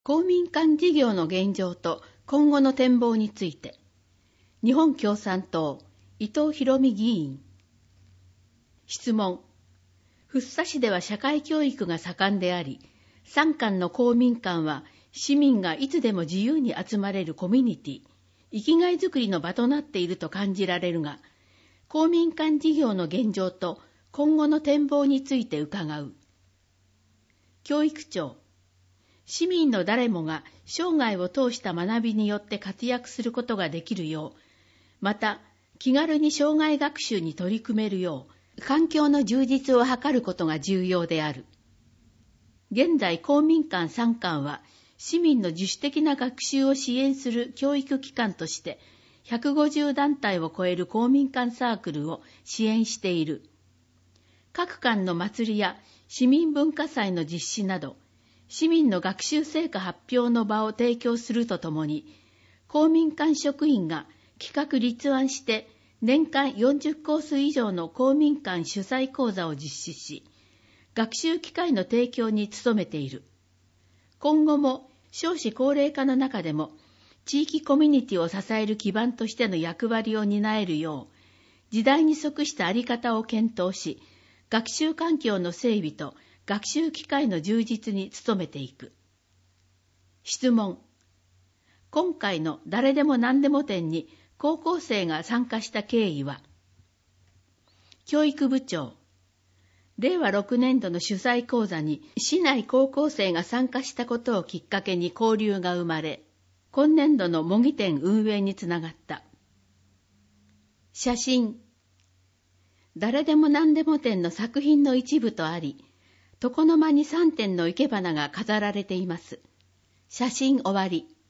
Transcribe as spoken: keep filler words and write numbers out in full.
公民館事業の現状と今後の展望について、日本共産党伊藤博美議員。質問。福生市では社会教育が盛んであり、三館の公民館は市民がいつでも自由に集まれるコミュニティ、生きがいづくりの場となっていると感じられるが、公民館事業の現状と今後の展望について伺う。教育長。市民の誰もが生涯を通した学びによって活躍することができるよう、また気軽に生涯学習に取り組めるよう、環境の充実を図ることが重要である。現在公民館三館は市民の自主的な学習を支援する教育機関としてひゃくごじゅう団体を超える公民館サークルを支援している。各館の祭りや市民文化祭の実施など、市民の学習成果発表の場を提供するとともに、公民館職員が企画立案して年間よんじゅっコース以上の公民館主催講座を実施し、学習機会の提供に努めている。今後も少子高齢化の中でも、地域コミュニティを支える基盤としての役割を担えるよう、時代に即した在り方を検討し、学習環境の整備と学習機会の充実に努めていく。質問。今回の誰でも何でも展に高校生が参加した経緯は？教育部長。れいわろくねんどの主催講座に市内高校生が参加したことをきっかけに交流が生まれ、今年度の模擬展運営につながった。写真。誰でも何でも展の作品の一部とあり、床の間にさんてんの生け花が飾られています。写真終わり。